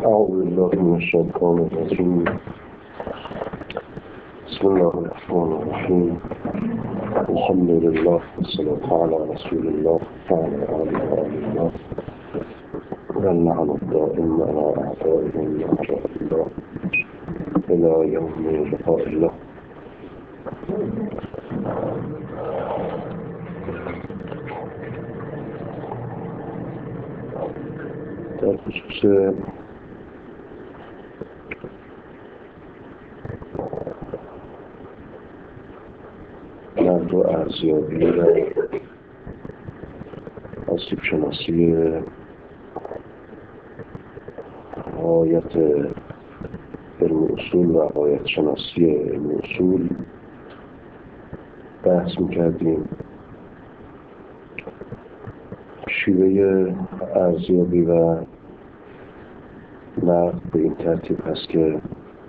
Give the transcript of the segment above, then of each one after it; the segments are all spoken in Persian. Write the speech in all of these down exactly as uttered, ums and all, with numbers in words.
أعوذ بالله من الشيطان الرجيم. بسم الله الرحمن الرحيم. الحمد لله والصلاة على رسول الله وعلى آله وصحبه واللعن الدائم على أعدائهم من أعداء الله إلى يوم لقاء الله. در خصوص نقد و ارزیابی و آسیب شناسی غایت علم اصول و غایت شناسی علم اصول بحث میکردیم. شیوه ارزیابی و نقد به این ترتیب هست که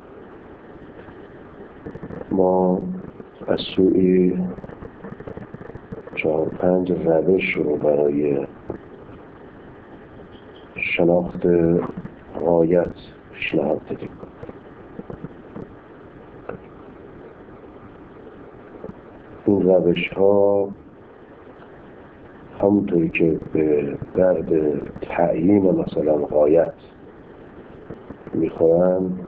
ما از سوی چهار پنج روش رو برای شناخت غایت پیشنهاد دادیم. این روش ها همونطوری که به درد تعیین مثلا غایت میخورن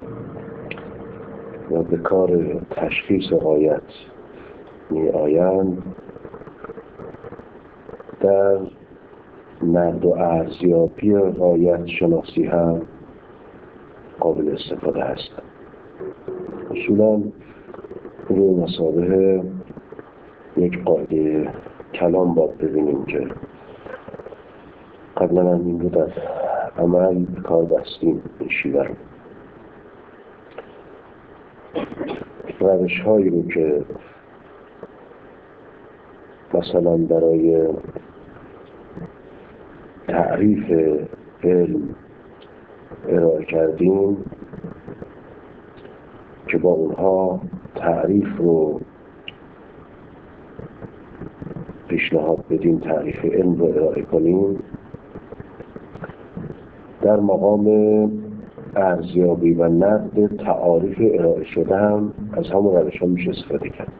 و به کار تشخیص غایت می آیند، در نقد و ارزیابی غایت شناسی هم قابل استفاده هستند. اصولا روی مسابقه یک قاعده کلام باید ببینیم که قبلا هم این رو در عمل به کار بستیم. این شیوه رو روش هایی رو که مثلا برای تعریف علم ارائه کردیم که با اونها تعریف رو پیشنهاد بدیم، تعریف علم رو ارائه کنیم، در مقام ارزیابی و نقد تعاریف ارائه شده هم از همون روش ها میشه استفاده کرد.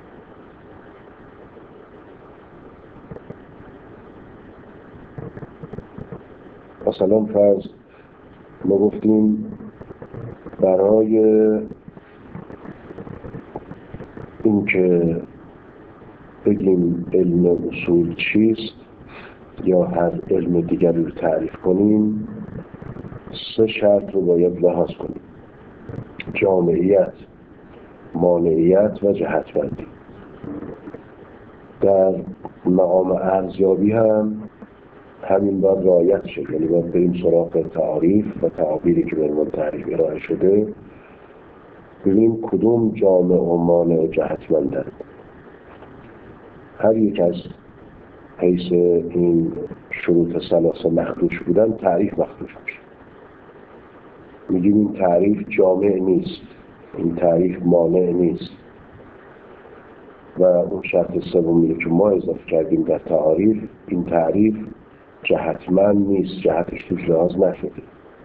مثلا فرض ما گفتیم برای اینکه بگیم علم اصول چیست یا هر علم دیگری رو تعریف کنیم، سه شرط رو باید لحاظ کنیم: جامعیت، مانعیت و جهتمندی. در مقام ارزیابی هم همین باید رعایت شد، یعنی باید بریم سراغ تعاریف و تعابیری که به عنوان تعریف ارائه شده، ببینیم کدوم جامع و مانع و جهتمندند. هر یک از حیث این شروط ثلاثه مخدوش بودن، تعریف مخدوش میشه. میگیم این تعریف جامع نیست، این تعریف مانع نیست، و اون شرط سومی که ما اضافه کردیم در تعاریف، این تعریف جهتمند نیست، جهتش توش لحاظ نشده.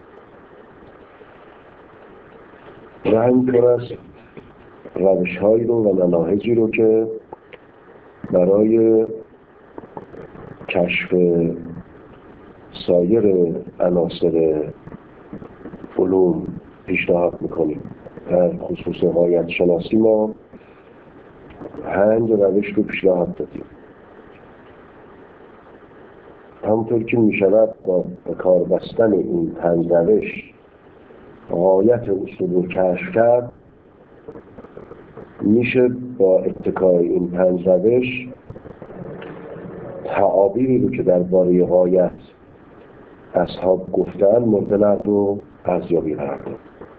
و همینطور است روش هایی رو و مناهجی رو که برای کشف سایر عناصر علوم پیشنهاد میکنیم. در خصوص غایت شناسی ما پنج روش رو پیشنهاد دادیم. همونطور که میشود با کار بستن این پنج روش غایت اصول رو کشف کرد، میشه با اتکای این پنج روش تعابیری رو که درباره غایت اصحاب گفتن مورد نقد و ارزیابی قرار داد.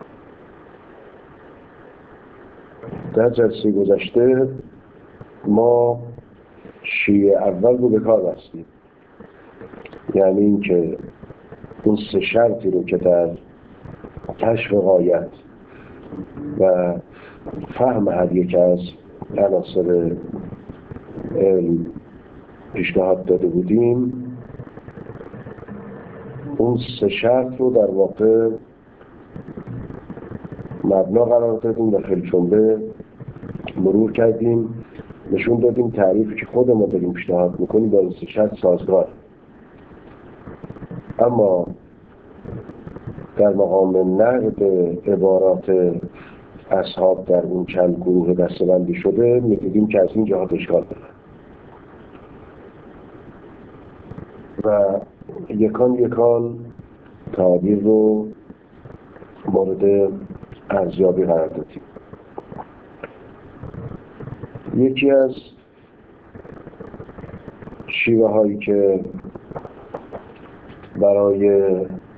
در جلسه گذشته ما شیوه اول رو به کار بستیم، یعنی این که اون سه شرطی رو که در کشف غایت و فهم هر یک از عناصر علم پیشنهاد داده بودیم، اون سه شرط رو در واقع مبنا قرار دادیم و خیلی جمله مرور کردیم، نشون دادیم تعریفی که خود ما داریم پیشنهاد میکنیم با استشهاد سازگار. اما در مقام نقد عبارات اصحاب در اون چند گروه دسته‌بندی شده می‌دیدیم که از این جهات اشکال داره و یکان یکان تعبیر رو مورد ارزیابی قرار دادیم. یکی از شیوه هایی که برای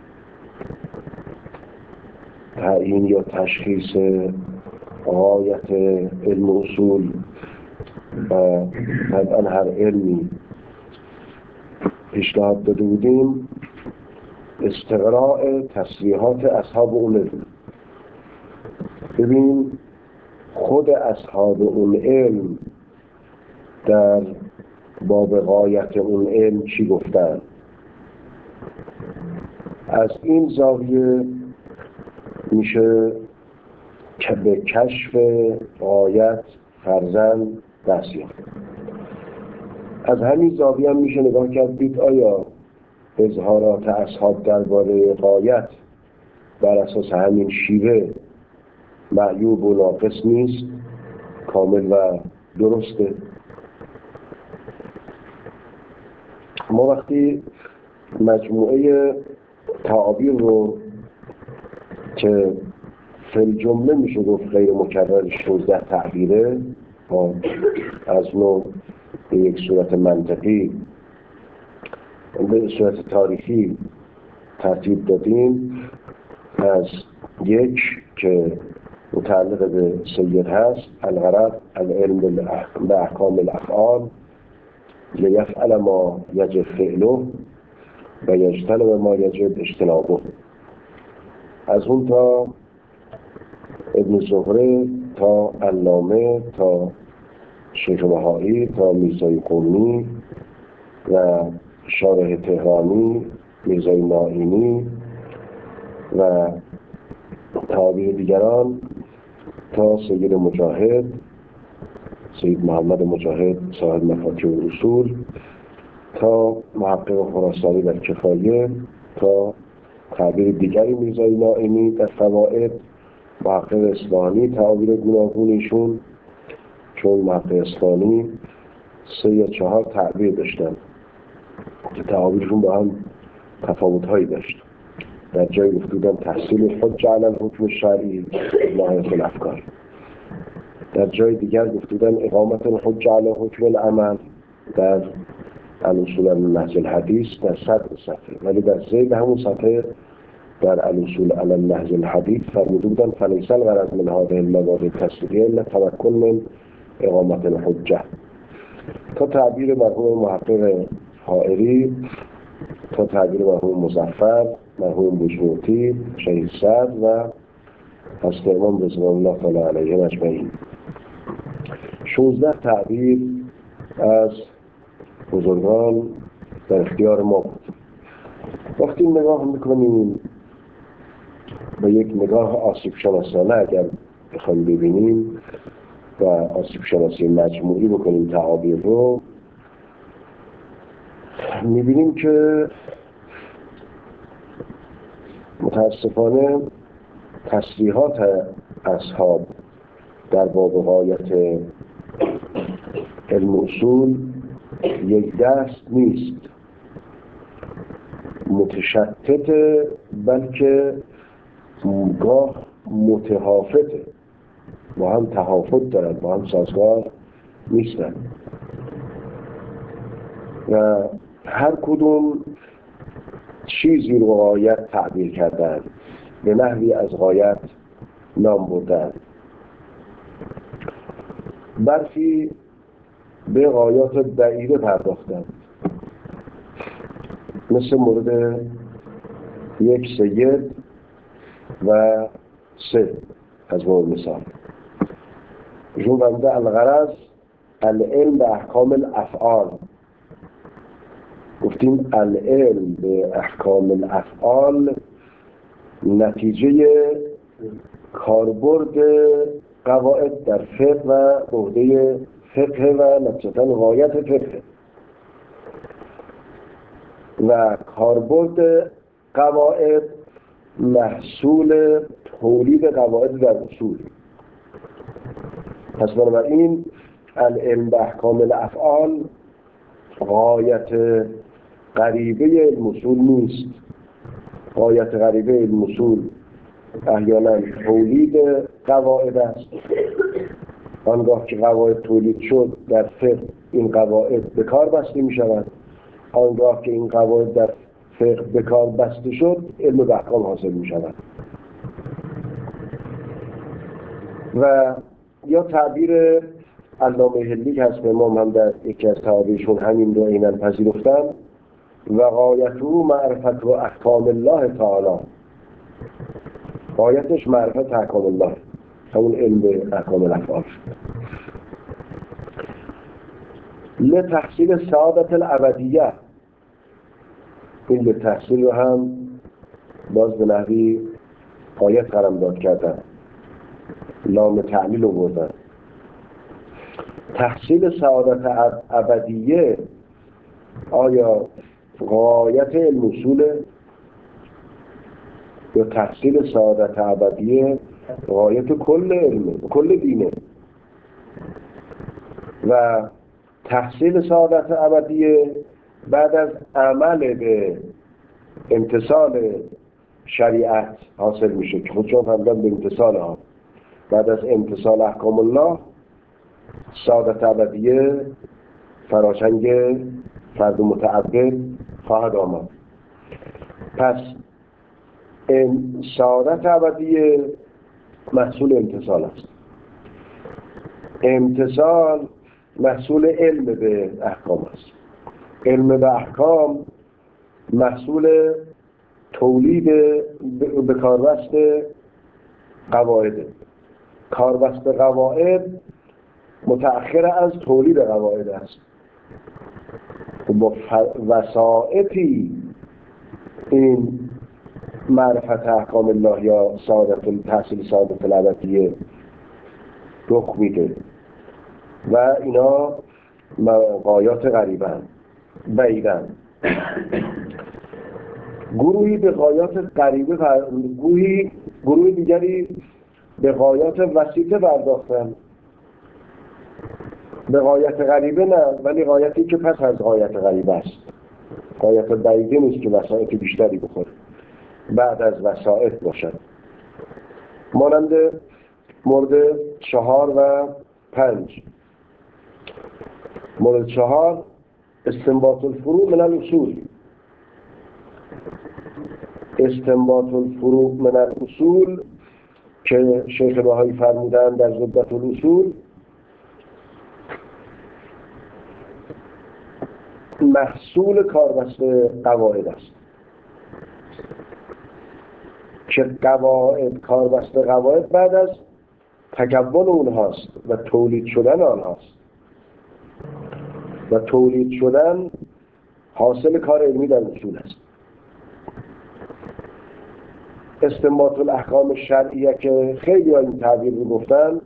تعیین یا تشخیص غایت علم اصول و طبعا هر علمی پیشنهاد داده بودیم استقراء تصریحات اصحاب اون علم. ببین خود اصحاب اون علم در باب غایت اون علم چی گفتن. از این زاویه میشه که به کشف غایت فرزن دست یافت. از همین زاویه هم میشه نگاه کرد دید آیا اظهارات اصحاب درباره غایت بر اساس همین شیوه معیوب و ناقص نیست، کامل و درسته. ما وقتی مجموعه تعابیر رو که فی الجمله میشه گفت غیر مکرر شانزده تعبیره از نوع به یک صورت منطقی به صورت تاریخی ترتیب دادیم، از یک که متعلق به سید هست الغرض العلم به احکام الافعال لیفعل ما یجب فعله و یجتنب ما یجب اجتنابه. از اون تا ابن زهره تا علامه تا شیخ بهایی تا میرزای قمی و شارح تهرانی میرزای نائینی و تابع دیگران تا سید مجاهد سید محمد مجاهد صاحب مفاتیح الاصول تا محقق خراسانی در کفایه تا تعبیر دیگری میرزای نائینی در فوائد، محقق اصفهانی تعابیر گوناگونیشون، چون محقق اصفهانی سه یا چهار تعبیر داشتن که تعابیرشون با هم تفاوت‌هایی داشت. در جای گفته بودن تحصیل الحجه علی الحکم الشرعی نهایت الافکار، در جای دیگر گفته بودن اقامت الحجه علی حکم العمل در الاصول علی نهج الحدیث در صدر صفحه، ولی در ذیل همون صفحه در الاصول علی نهج الحدیث فرموده بودن فلیس الغرض من هذه المواد التصدیقیه الا تمکن من اقامت الحجه. تا تعبیر مرحوم محقق حائری، تا تعبیر مرحوم مظفر، مرحوم بجنوطی، شهید سعد و حضرت امام رضوان الله تعالی علیهم اجمعین. شانزده تعبیر از بزرگان در اختیار ما بود. وقتی نگاه میکنیم به یک نگاه آسیب شناسانه اگر بخوایم ببینیم و آسیب شناسی مجموعی بکنیم تعابیر رو، میبینیم که متاسفانه تصریحات اصحاب در باب غایت علم اصول یک دست نیست، متشتت، بلکه گاه متهافته، با هم تهافت دارن، با هم سازگار نیستن و هر کدوم چیزی رو غایت تعبیر کردن، به نحوی از غایت نام بردن. برخی به غایات بعیده پرداختن، مثل مورد یک سید و سه از مورد مثال جون بنده الغرض العلم به احکام الافعال. گفتیم العلم به احکام الافعال نتیجه کاربرد قواعد در فقه و عهده فقه و نتیجتاً غایت فقه و کاربرد قواعد محصول تولید قواعد در اصول. پس بنابراین العلم به احکام الافعال غایت غریبه علم اصول نیست. غایت غریبه علم اصول احیانا تولید قواعد است. آنگاه که قواعد تولید شد در فقه این قواعد به کار بسته می شود. آنگاه که این قواعد در فقه به کار بسته شد علم به احکام حاصل می شود. و یا تعبیر علامه هلی که هست، امام هم در یکی از تعابیرشون همین رو عیناً پذیرفتن، و غایته معرفت و احکام الله تعالی، غایتش معرفت احکام الله، همون علم به احکام الافعال شد. لتحصیل سعادت الابدیه، این لتحصیل رو هم باز به نحوی غایت قلمداد کردن، لام تعلیل رو بردن. تحصیل سعادت ابدیه آیا غایت علم اصوله یا تحصیل سعادت ابدیه غایت کل علمه، کل دینه؟ و تحصیل سعادت ابدیه بعد از عمل به امتثال شریعت حاصل میشه که خودشون فهمیدن به امتثال ها، بعد از امتثال احکام الله سعادت ابدیه فراشنگ فرد متعبد خواهد آمد. پس این سعادت ابدیه محصول امتثال است. امتثال محصول علم به احکام است. علم به احکام محصول تولید به کاربست قواعد. کاربست قواعد متأخر از تولید قواعد است. با وسائطی این معرفت احکام الله یا سعادت تحصیل سعادت الابدیه رخ میده و اینا غایات غریبن بعیدن. گروهی به غایات غریبه گروهی گروه دیگری به غایات وسیطه پرداختن. به غایت غریبه نه، ولی غایتی که پس از غایت غریبه است. غایت بعیده نیست که وسایط بیشتری بخوره، بعد از وسایط باشد. مانند مورد چهار و پنج. مورد چهار استنباط الفروع من الاصول. استنباط الفروع من الاصول که شیخ بهایی فرمودن در زبدة الاصول محصول کاربست قواعد است که قواعد کاربست قواعد بعد از تکون اونهاست و تولید شدن آنهاست و تولید شدن حاصل کار علمی در اصول است. استنباط الاحکام شرعیه که خیلی ها این تعبیر رو گفتن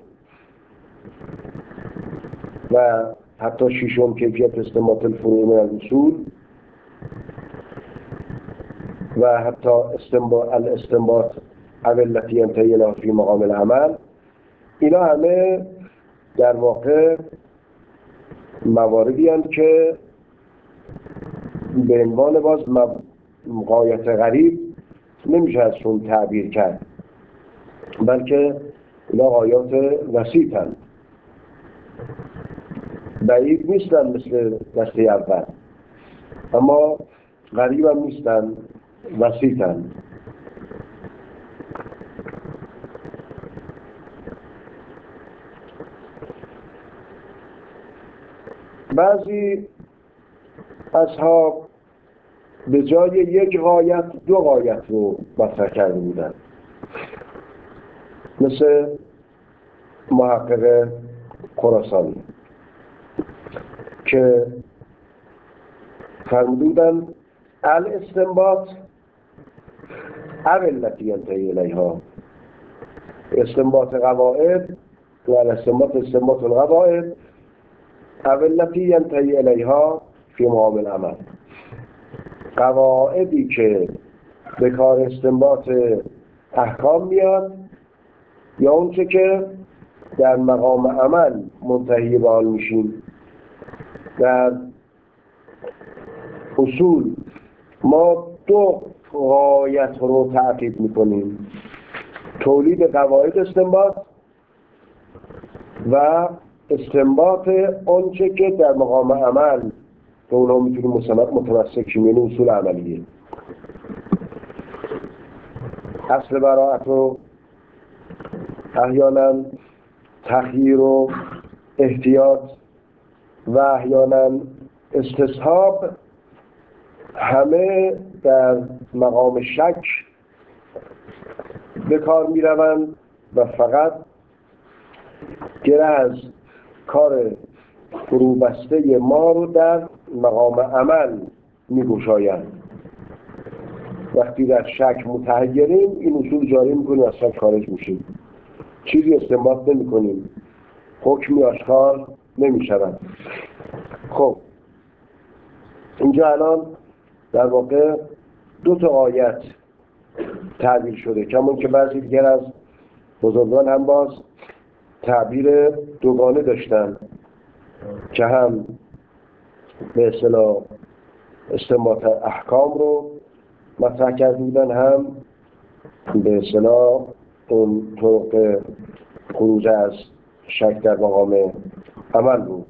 و حتی شیشم کیفیت استنباط الفروع من الاصول و حتی استنباط الاستنباط التي ينتهي الى في مقام العمل، اینا همه در واقع مواردی هستند که به عنوان باز غایت غریب نمیشه ازشون تعبیر کرد، بلکه اینا غایات وسیطن، بعید نیستن مثل دسته اول، اما غریب هم نیستن، وسیطن. بعضی اصحاب به جای یک غایت دو غایت رو مطرح کرده بودن، مثل محقق خراسانی که فرمودن الاستنباط التي ينتهي الیها استنباط قواعد و استنباط استنباط القواعد التي ينتهي الیها فی مقام العمل، قواعدی که به کار استنباط احکام میاد یا اونچه که در مقام عمل منتهی به آن میشیم. در اصول ما دو غایت رو تعقیب میکنیم: تولید قواعد استنباط و استنباط آنچه که در مقام عمل به اونها میتونیم مسند متمسک شیم، یعنی اصول عملیه. اصل براعت رو احیانا تخییر و احتیاط و احیانا استصحاب همه در مقام شک به کار می روند و فقط گره از کار فروبسته ما رو در مقام عمل می گشایند. وقتی در شک متحیریم این اصول جاری می کنیم، از شک خارج میشیم، چیزی استنباط نمی کنیم، حکمی آشکار نمی شود. خب اینجا الان در واقع دو تا آیت تعبیر شده، کمون که بعضی دیگر از بزرگان هم باز تعبیر دوگانه داشتن که هم به اصطلاح استنباط احکام رو مطرح کرده بودن، هم به اصطلاح اون طرق خروج از شک در مقام عمل رو.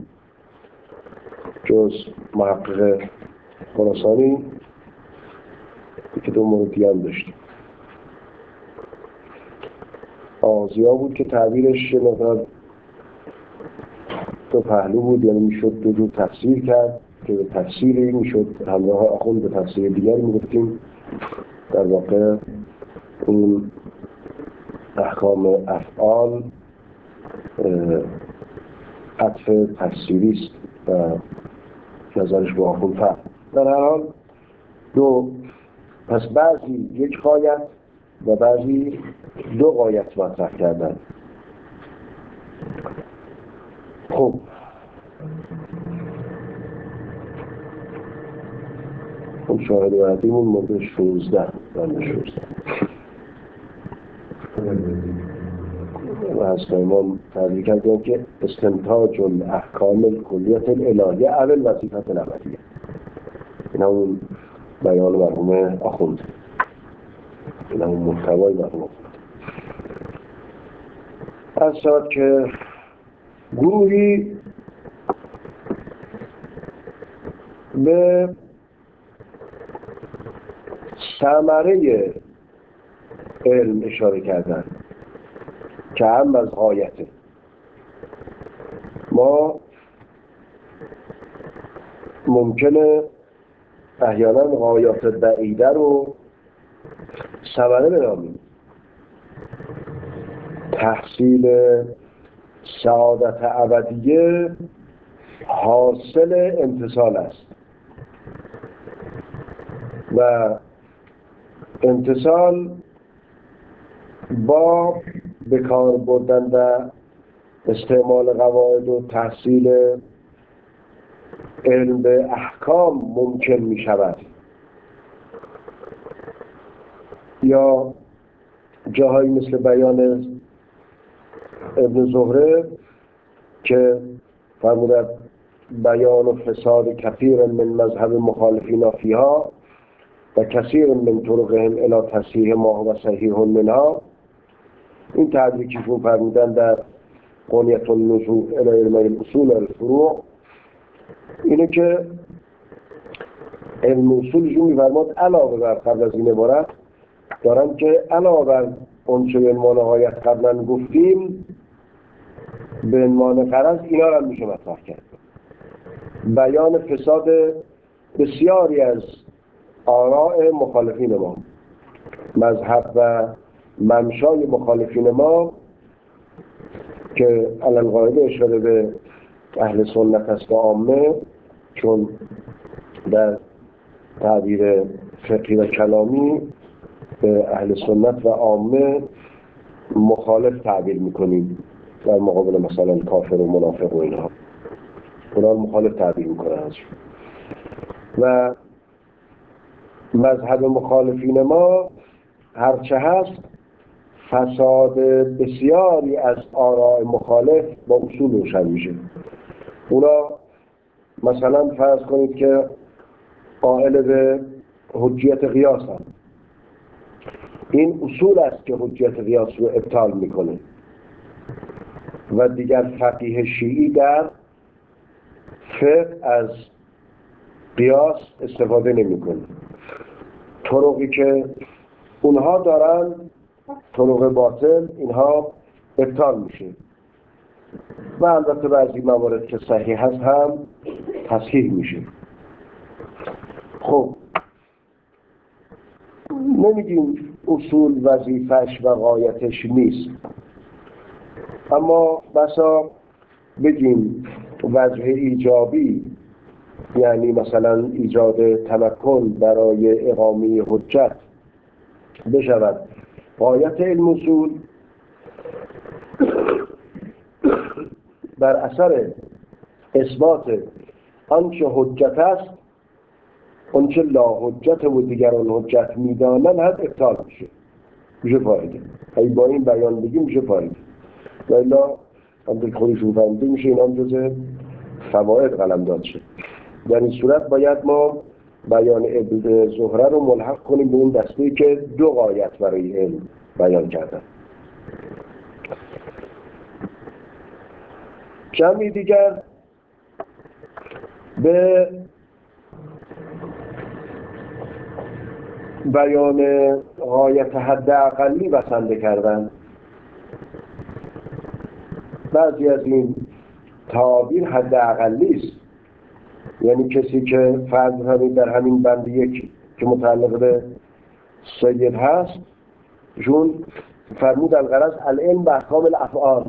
جز محقق خراسانی که دو موردی هم داشتیم. آزیا بود که تعبیرش مقدار دو پهلو بود، یعنی میشد دو جور تفسیر کرد که به تفسیری میشد همراه آخوند به تفسیر دیگری میگفتیم در واقع این احکام افعال عطف تفسیری است و نظرش با آخوند فرق. در هر حال دو، پس بعضی یک غایت و بعضی دو غایت مطرح کردن. خب اون شاهد وردیمون مورد شوزده بنده شوزده و از امام تعبیر کردیم که استنتاج الاحکام الکلیت الالهیه اول وظیفت العملیه. این همون بیان مرحوم آخوند، این همون محتوای مرحوم آخوند. از شد که گروهی به ثمره علم اشاره کردن که هم از غایته. ما ممکنه احیانا غایات بعیده رو ثمره بنامیم. تحصیل سعادت ابدیه حاصل امتثال است و امتثال با به کار بردن و استعمال قواعد و تحصیل علم به احکام ممکن می شود. یا جاهایی مثل بیان ابن زهره که فرمودند بیان و فساد کثیر من مذهب مخالفین فیها و کثیر من طرقهم الی تصحیح ما و صحیح منها. این تعبیری که فرمودند در قنیت النزول الی علم الاصول الفروع اینه که علم اصولشون می‌فرماد علاوه بر قبل از این عبارت دارن که علاوه بر اون چه به عنوان غایت قبلا گفتیم به عنوان غرض اینا رو هم میشه مطرح کرد. بیان فساد بسیاری از آراء مخالفین ما، مذهب و منشای مخالفین ما که علل قاعده اشاره به اهل سنت است و عامه، چون در تعبیر فقهی و کلامی به اهل سنت و عامه مخالف تعبیر میکنیم در مقابل مثلا کافر و منافق و اینها، اونا مخالف تعبیر میکنن ازشون. و مذهب مخالفین ما هرچه هست فساد بسیاری از آراء مخالف با اصول روشن میشه. اونا مثلا فرض کنید که قائل به حجیت قیاس هم. این اصول است که حجیت قیاس رو ابطال میکنه و دیگر فقیه شیعی در فقه از قیاس استفاده نمیکنه. طرقی که اونها دارن، طرق باطل، اینها ابطال میشه و البته بعضی موارد که صحیح هست هم تصحیح میشه. خب نمیگیم اصول وظیفش و غایتش نیست، اما بسا بگیم وجه ایجابی، یعنی مثلا ایجاد تمکن برای اقامه حجت بشود غایت علم اصول، بر اثر اثبات آنچه حجت است، آنچه لا حجت و دیگران حجت میدانن هم ابطال میشه، میشه فایده. اگه با این بیان بگیم میشه فایده، و الا هم به خودشون فهمیده میشه این هم جز فواید قلم داد شد. در این صورت باید ما بیان ابن زهره رو ملحق کنیم به اون دسته‌ای که دو غایت برای علم بیان کردن. جمعی دیگر به بیان غایت حد اقلی بسنده کردن. بعضی از این تعابیر حد اقلی است، یعنی کسی که فرض کنید در همین بند یک که متعلق به سید هست، جون فرمود الغرض العلم به احکام الافعال،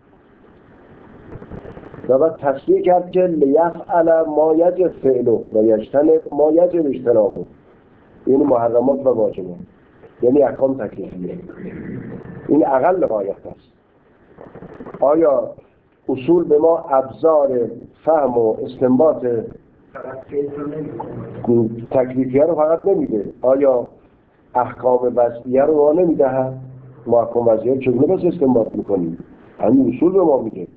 و بعد تصریح کرد که لیفعل ما یجب فعله و یجتنب ما یجب اجتنابه، یعنی محرمات و واجبات، یعنی احکام تکلیفیه. این اقل غایت است. آیا اصول به ما ابزار فهم و استنباط تکلیفیه رو فقط نمیده، آیا احکام وضعیه رو ما نمیده؟ ما احکام وضعیه چگونه بس استنباط میکنیم؟ همین اصول به ما میده.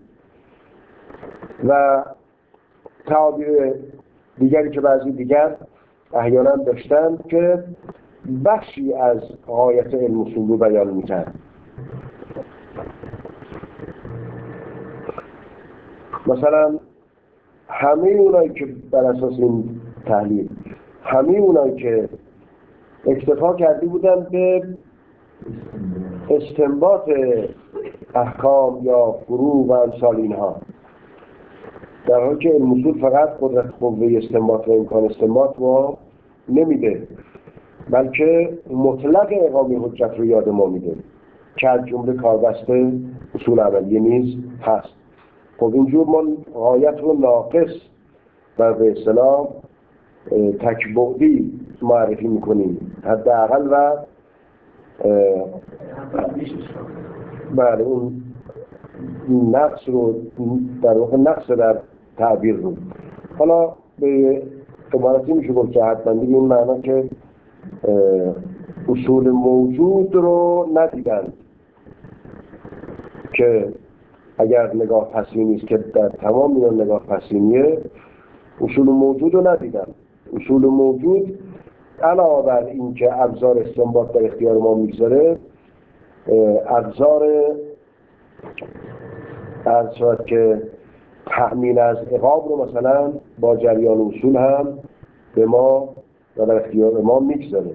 و تعابیر دیگری که بعضی دیگر احیانا داشتن که بخشی از غایت علم اصول رو بیان میکرد. مثلا همه اونایی که بر اساس این تحلیل، همه اونایی که اکتفا کرده بودن به استنباط احکام یا فروع و امثال اینها، در حالی که علم اصول فقط قدرت قوه استنباط و امکان استنباط رو نمیده، بلکه مطلق اقامه حجت رو یاد ما میده که از جمله کاربسته اصول عملیه نیز هست. خب اینجور ما غایت رو ناقص و به اصطلاح تکبعدی معرفی میکنیم، حداقل و بله اون نقص رو در واقع نقص در تعبیر رو. حالا به عبارتی میشه گفت که حتما دیگه این معنا که اصول موجود رو ندیدن، که اگر نگاه پسینی است که در تمام اینا نگاه پسینیه، اصول موجود رو ندیدن. اصول موجود علاوه بر این که ابزار استنباط در اختیار ما میگذاره، ابزار عرض شد که تأمین از عقاب رو مثلا با جریان اصول هم به ما و در اختیار ما میگذاره.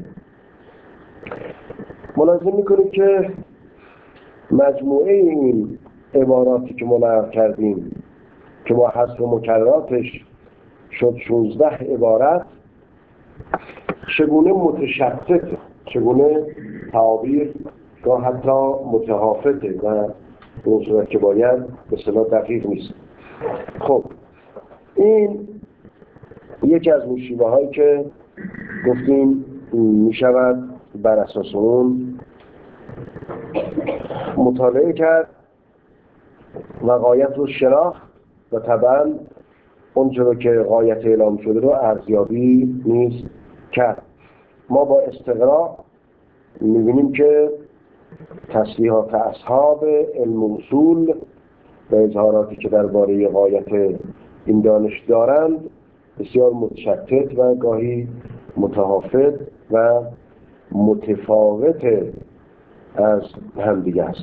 ملاحظه میکنید که مجموعه این عباراتی که ما نقل کردیم که با حذف مکرراتش شد شانزده عبارت، چگونه متشتته، چگونه تعابیر یا حتی متحافظه و به اون صورت که باید به اصطلاح دقیق نیست. خب این یکی از مشیبه هایی که گفتیم می شود بر اساس اون مطالعه کرد و غایت رو شناخت و طبعا اونچه رو که غایت اعلام شده رو ارزیابی نیز کرد. ما با استقراء می‌بینیم که تصریحات اصحاب علم اصول و اظهاراتی که درباره غایت این دانش دارند بسیار متشتت و گاهی متحافظ و متفاوت از همدیگه است.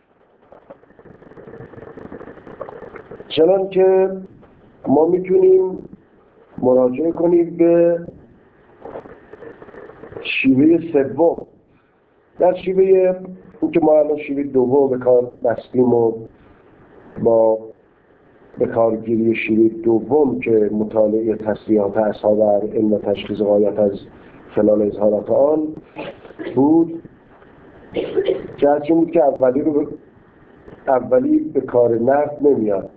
چنان که ما میتونیم مراجعه کنیم به شیوه سوم. در شیوه این که ما الان شیوه دوم به کار بستیم و با به کارگیری شیوه دوم که مطالعه تصریحات اصحاب علم و تشخیص غایت از خلال اظهارات آن بود، جهتی بود که اولی رو اولی به کار نقد نمیاد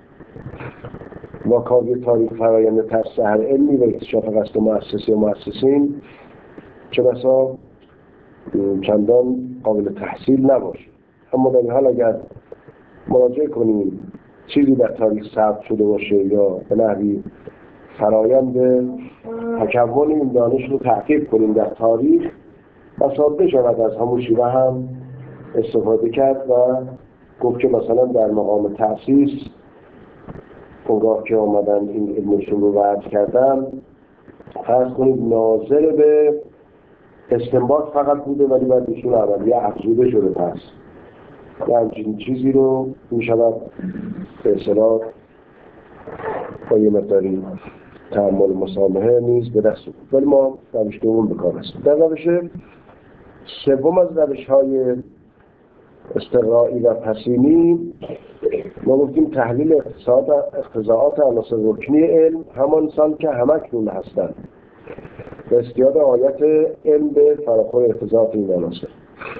با کاری تاریخ فرایند تأسیس هر علمی و اکتشاف قصد مؤسسه و مؤسسین چه بسا چندان قابل تحصیل نباشه. اما در این حال اگر مراجعه کنیم چیزی در تاریخ ثبت شده باشه یا به نحوی فرایند تکون این دانش رو تعقیب کنیم در تاریخ، بسا بشود از همون شیوه هم استفاده کرد و گفت که مثلا در مقام تأسیس اونگاه که آمدن این علمشون رو وضع کردن فرض کنید ناظر به استنباط فقط بوده ولی بعد اصول عملیه افزوده شده، پس یه همچین چیزی رو می شود به اصطلاح با یه مقداری تحمل مسامحه نیز به دست بود. ولی ما روش دوم بکار هستیم. در روش سوم از روش های استقرایی و پسینی ما گفتیم تحلیل اقتصاد اقتضاعات عناصر رکنی علم همان سال که همکنون هستند و استیاد آیت علم به فراخور اقتضاعات این عناصر.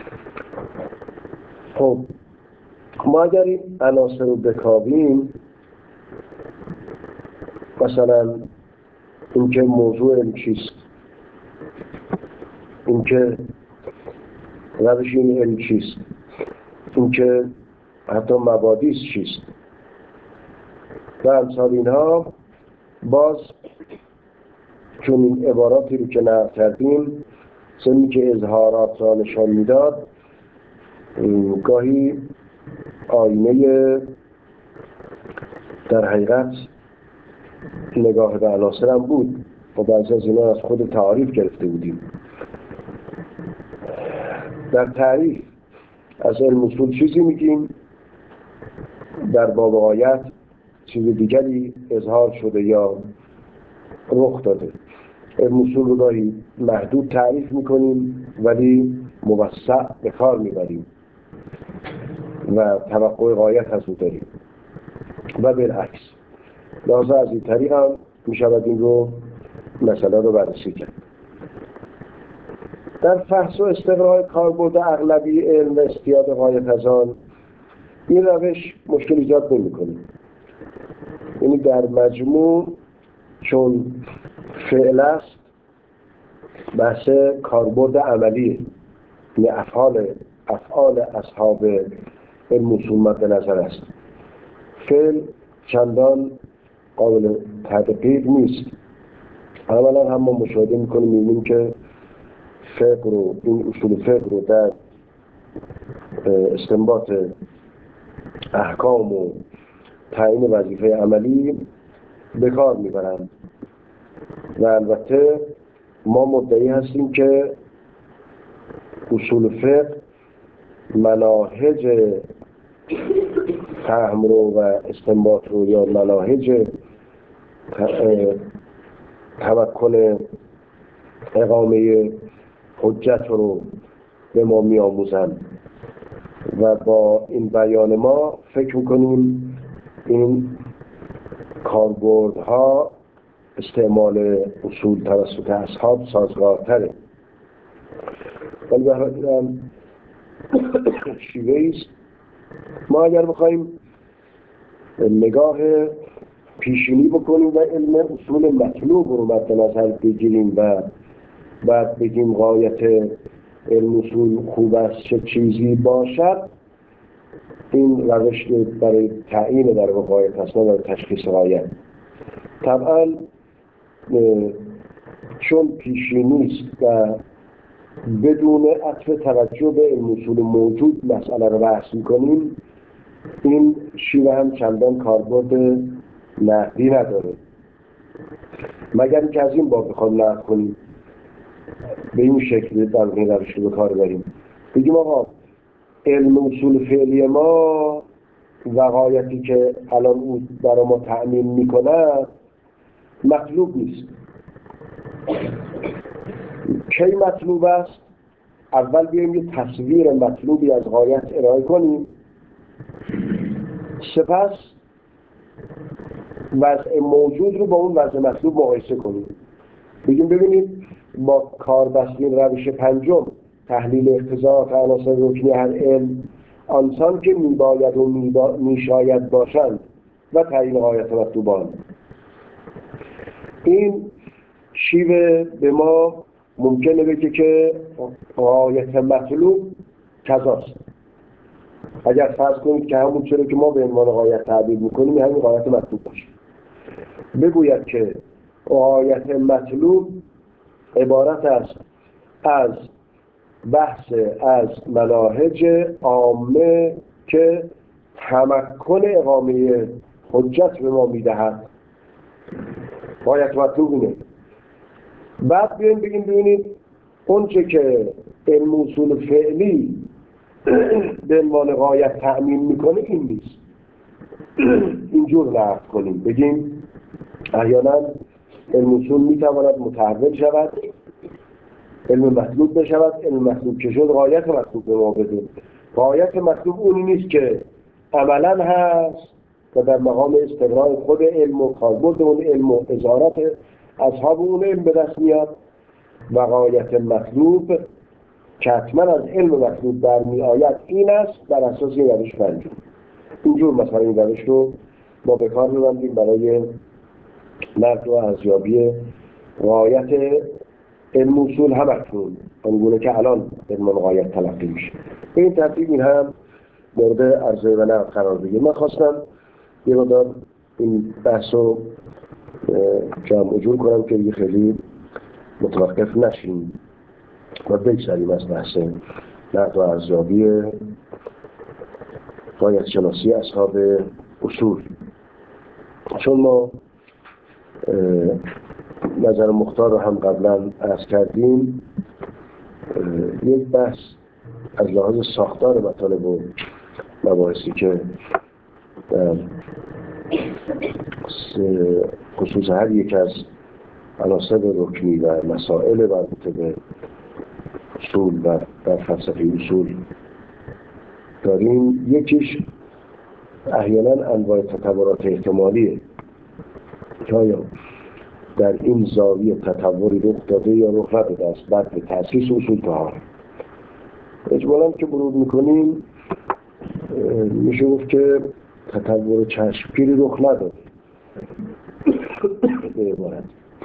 خب ما اگر این عناصر رو بکاویم، مثلا اینکه موضوع علم چیست، اینکه روش این علم چیست، اینکه حتی مبادیس چیست و امثال اینها، باز چون این عباراتی رو که نقل کردیم سنی که اظهارات را نشان میداد گاهی آینه در حقیقت نگاه به عناصر هم بود و بعضی از اینا از خود تعریف گرفته بودیم. در تعریف از علم اصول چیزی میگیم، در باب غایت چیز دیگری اظهار شده یا رخ داده. علم اصول رو گاهی محدود تعریف میکنیم ولی موسع به کار میبریم و توقع غایت از او داریم و بالعکس. لازم از این طریق هم میشود این رو مسئله رو بررسی کرد. در فحص و استقراء کاربرد اغلبی علم و استیاد غایت از آن این روش مشکل ایجاد نمی‌کنه. یعنی در مجموع چون فعل است بحث کاربرد عملی، یعنی افعال افعال اصحاب علم اصول مد نظر است. فعل چندان قابل تدقیق نیست. اولا هم ما مشاهده میکنیم میبینیم که فقه رو، این اصول فقه رو در استنباط احکام و تعیین وظیفه عملی به کار میبرند و البته ما مدعی هستیم که اصول فقه مناهج فهم رو و استنباط رو یا مناهج تمکن اقامه حجت رو به ما می آموزند و با این بیان ما فکر میکنیم این کاربردها استعمال اصول توسط اصحاب سازگارتره. ولی به هر حال شیوهی است. ما اگر بخوایم نگاه پیشینی بکنیم و علم اصول مطلوب رو مد نظر بگیریم و بعد بگیم غایت علم اصول خوب است چه چیزی باشد، این روش برای تعیین در غایت هست، برای تشخیص غایت. طبعا چون پیشی نیست و بدون عطف توجه به علم اصول موجود مسئله رو بحث می‌کنیم، این شیوه هم چندان کاربرد نقدی نداره، مگر اینکه از این باب بخوام نقد کنیم به این شکل در این روش رو به کار بریم، بگیم آقا علم اصول فعلی ما و غایتی که الان او برای ما تعمین میکنه مطلوب نیست. کی مطلوب است؟ اول بیاییم یه تصویر مطلوبی از غایت ارائه کنیم، سپس وضع موجود رو با اون وضع مطلوب مقایسه کنیم. بگیم ببینید با کاربستین روش پنجم، تحلیل اقتضاعات عناصر رکنی هر علم آنسان که میباید و میبا... میشاید باشند و تعیین غایت مطلوبان، این شیوه به ما ممکنه بگه که غایت مطلوب کذاست. اگر فرض کنید که همون چرا که ما به عنوان غایت تعبیر میکنیم همین غایت مطلوب باشه، بگوید که غایت مطلوب عبارت است از بحث از مناهج عامه که تمکن اقامه حجت به ما میدهد. غایت مطلوب اینه. بعد بیاییم بگیم ببینید اون چه که علم اصول فعلی به عنوان غایت تأمین میکنه این نیست. اینجور نقد کنیم، بگیم احیانا علم اصول میتواند متحول شود، علم مطلوب بشود، علم مطلوب که شد غایت مطلوب به ما بده. غایت مطلوب اونی نیست که عملا هست و در مقام استقرار خود علم و کاربرد اون علم و اظهارات اصحاب اون علم به دست میاد، و غایت مطلوب که حتما از علم مطلوب برمی آید این است بر اساس این روش پنجم. اینجور مثلا این روش رو ما به کار می‌بندیم برای نقد و ارزیابی غایت علم اصول هم اکنون آنگونه که الان علم غایت تلقی میشه. به این ترتیب این هم مورد ارزیابی و نقد قرار بگیره. من خواستم یه مقدار این بحث رو جمع و جور کنم که خیلی متوقف نشیم و بگذاریم از بحث نقد و ارزیابی غایت شناسی اصحاب اصول، چون ما نظر مختار رو هم قبلا عرض کردیم. یک بحث از لحاظ ساختار مطالب و مباحثی که در خصوص هر یک از عناصر رکنی و مسائل مربوط به اصول و در فلسفه اصول داریم، یکیش احیانا انواع تطورات احتمالیه که آیا در این زاویه تطوری رخ داده یا رخ نداده است بعد به تأسیس اصول طهارت. اجمالاً که مرور میکنیم میشه گفت که تطور چشمگیری رخ نداده به عبارت،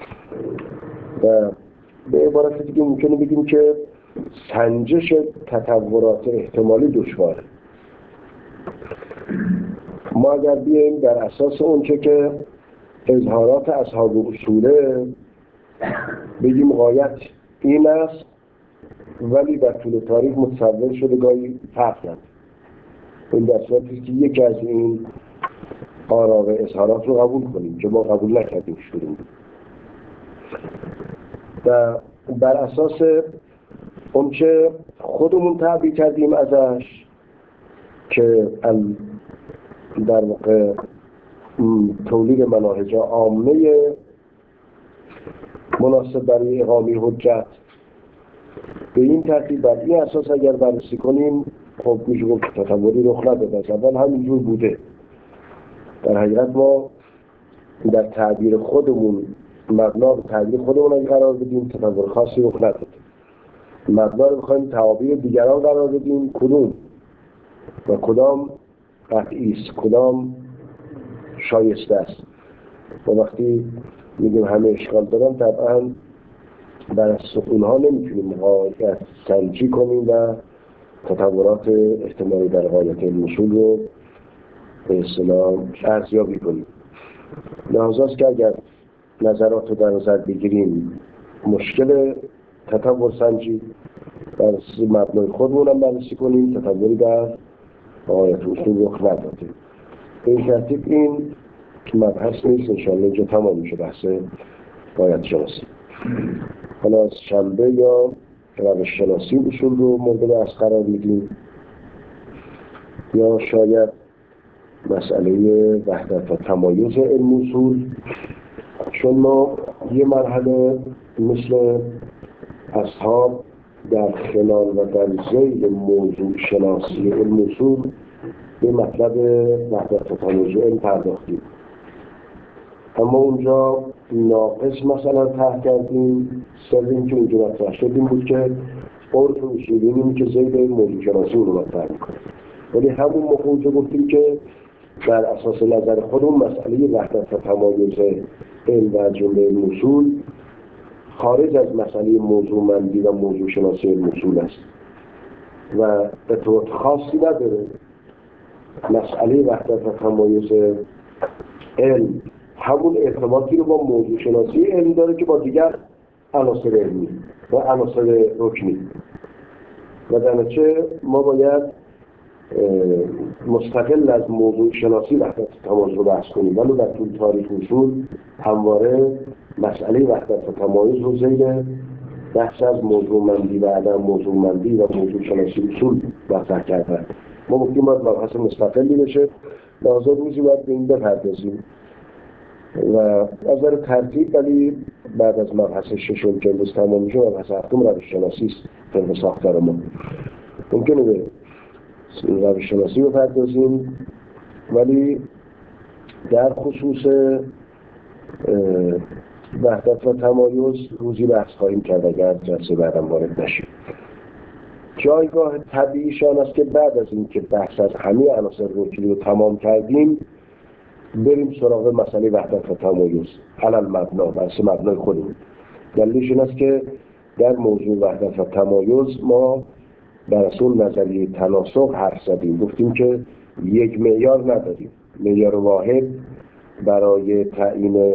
و به عبارت دیگه ممکنه بگیم که سنجش تطورات احتمالی دشواره. ما اگر بیاییم در اساس اونچه که اظهارات اصحاب اصوله بگیم غایت این است، ولی در طول تاریخ متصور شده گاهی فرق کرد. این در صورتی که یکی از این آرا و اظهارات رو قبول کنیم که ما قبول نکردیم شدیم و بر اساس اونچه خودمون تعبیر کردیم ازش که در واقع تولید مناهج عامه مناسب برای اقامه حجت، به این ترتیب بر این اساس اگر بررسی کنیم خب میشه گفت تطوری رخ نداده است، اول همینجور بوده. در حقیقت ما در تعبیر خودمون مبنا به تعبیر خودمون اگه قرار بدیم تطور خاصی رخ نداده. مبنا رو بخوایم تعابیر دیگران قرار بدیم کدوم و کدام قطعی است، کدام شایسته است. و وقتی میگیم همه اشکال دارن طبعا بر اساس اونها نمیتونیم غایت سنجی کنیم و تطورات احتمالی در غایت الوصول رو به اصطلاح ارزیابی کنیم. لحاظاست که اگر نظرات رو در نظر بگیریم مشکل تطور سنجی بر اساس مبنای خودمون هم بررسی کنیم، تطوری در غایت الوصول رخ نداده. به این ترتیب این مبحث نیست، انشاءالله اینجا تمام میشه بحث غایت شناسی. حالا از شنبه یا روش شناسی اصول رو مورد بحث قرار میدیم، یا شاید مسئله وحدت و تمایز علم اصول، چون ما یه مرحله مثل اصحاب در خلال و در ذیل موضوع شناسی علم اصول به مطلب وحدت و تمایز علم پرداختیم، اما اونجا ناقص مثلا طرح کردیم. سر این که اونجا مطرح شد این بود که عرف اصولی اینه که ذیل موضوع شناسی رو مطرح میکنه، ولی همون موقع اونجا گفتیم که بر اساس نظر خودمون مسئله وحدت و تمایز علم و جمله علم اصول خارج از مسئله موضوع مندی و موضوع شناسی علم اصول است و ارتباط خاصی نداره. مسئله وحدت و تمایز علم همون ارتباطی رو با موضوع شناسی علم داره که با دیگر عناصر علمی و عناصر رکنی، و در نتیجه ما باید مستقل از موضوع شناسی وحدت و تمایز رو بحث کنیم، ولی در طول تاریخ اصول همواره مسئله وحدت و تمایز رو ذیل بحث از موضوع مندی و عدم موضوع مندی و موضوع شناسی اصول مطرح کردن. ما گفتیم باید مبحث مستقلی بشه، لازم روزی باید به این بپردازیم و از نظر ترتیب، ولی بعد از مبحث ششم که امروز تمام میشه مبحث هفتم روش شناسی است. طبق ساختار ما ممکنه به روش شناسی بپردازیم، ولی در خصوص وحدت و تمایز روزی بحث خواهیم کرد اگر جلسه بعدم وارد نشیم. جایگاه طبیعیشان است که بعد از این که بحث از همه عناصر رکنی رو تمام کردیم بریم سراغ مسئله وحدت و تمایز علل مبنا، بحث مبنای خودمون. دلیلش این است که در موضوع وحدت و تمایز ما بر اساس نظریه تناسق حرف زدیم، گفتیم که یک معیار نداریم، معیار واحد برای تعیین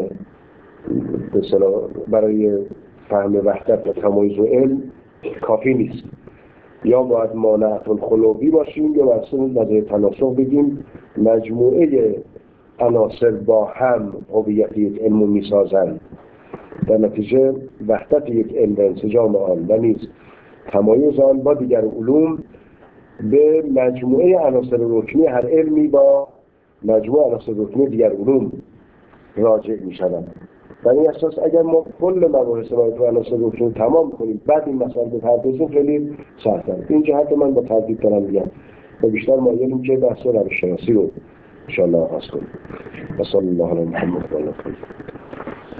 برای فهم وحدت و تمایز و علم کافی نیست، یا باید مانعت الخلوی باشیم یا بر اساس نظریه تناسق بگیم مجموعه عناصر با هم هویت یک علم میسازند. در نتیجه وحدت یک علم و انسجام آن و نیز تمایز آن با دیگر علوم به مجموعه عناصر رکنی هر علمی با مجموعه عناصر رکنی دیگر علوم راجع می‌شوند. بر این اساس اگر ما کل مباحث ما رو عناصر رکنی تمام کنیم بعد این مسئله بپردازیم خیلی سخت‌تره. این جهت من با تردید دارم میگم و بیشتر مایلیم که بحث روش شناسی رو ان شاء الله آغاز کنیم. و صلی الله علی محمد و آله.